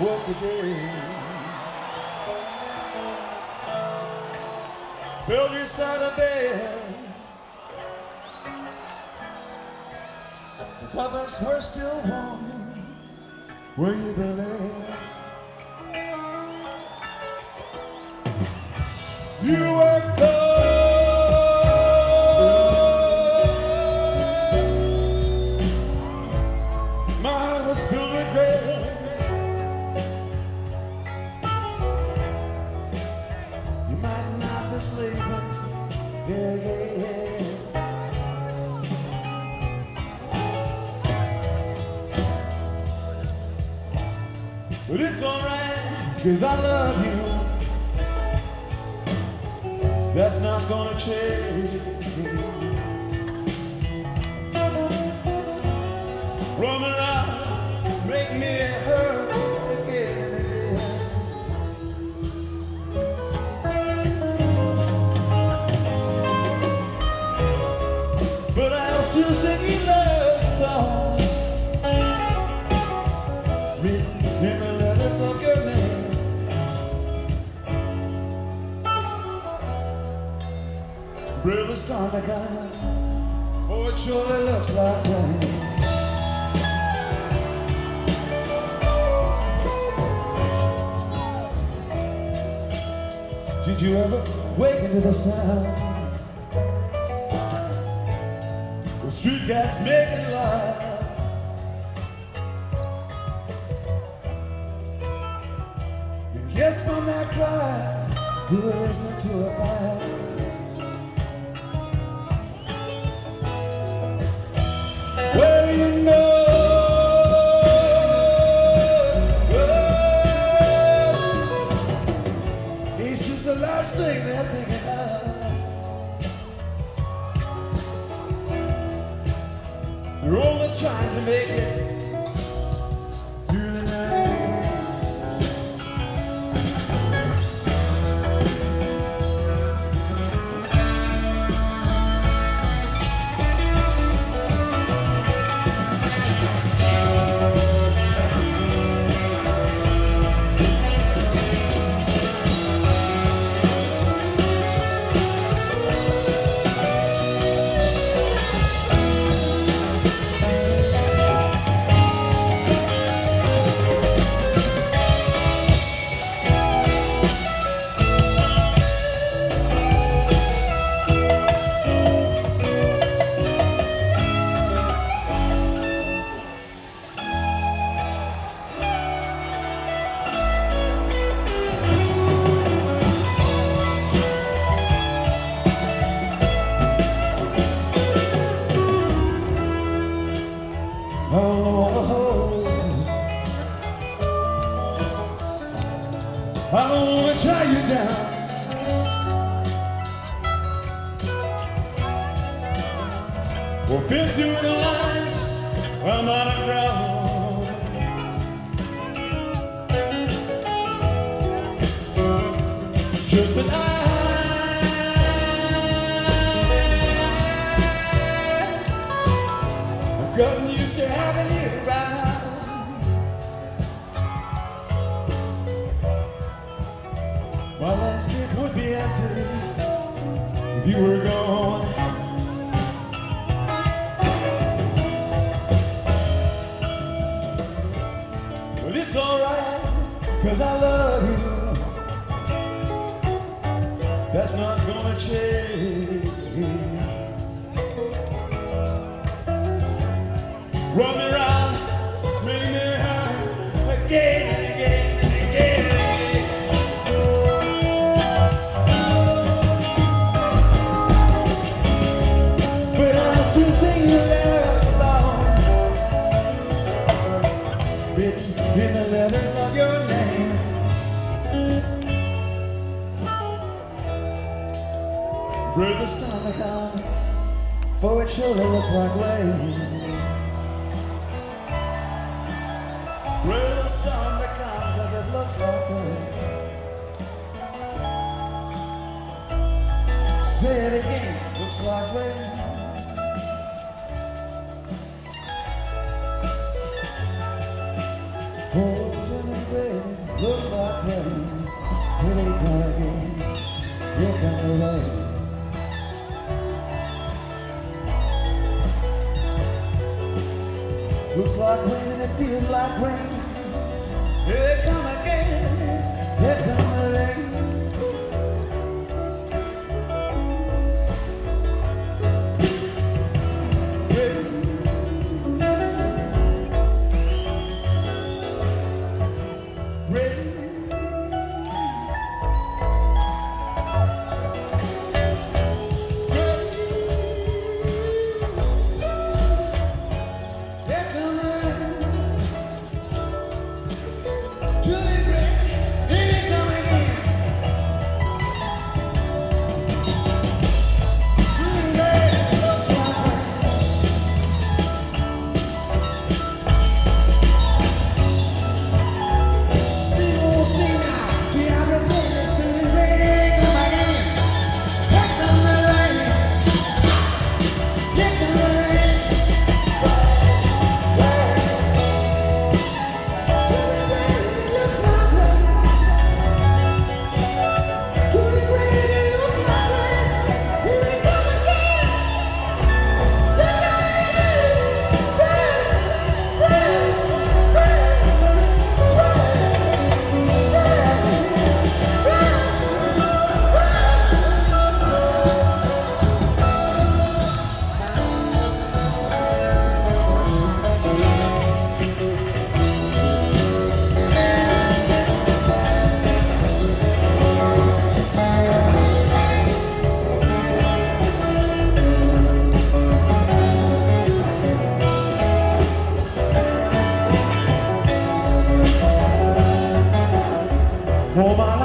work today. Build beside a bed. The covers are still warm where you believe. You were cold. My heart was filled with dread. You might not be sleeping here again. But it's alright, 'cause I love you. That's not gonna change. Roam around, make me hurt again and again. But I'll still sing you love songs written in the letters of your name. Brother storm the kind, oh it surely looks like rain. Did you ever wake into the sound? The street cats making light. And yes, from that cry, you were listening to a fire. Well, you know, he's just the last thing they're thinking of. You're only trying to make it through the night. I don't wanna tie you down. Or fence you in the lines I'm out of ground. It's just that I've gotten used to having you around. My landscape would be empty if you were gone. But it's alright, 'cause I love you. That's not gonna change. Run me around, make me hurt again and again and again. Sing your love songs written in the letters of your name. Brother, storm to come, for it surely looks like rain. Brother, storm to come, 'cause it looks like rain. Say it again, looks like rain. Oh, turn and gray. looks like rain. It ain't gonna rain. Here comes the rain. Looks like rain and it feels like rain. Here it come again. Here come the rain. Oh, my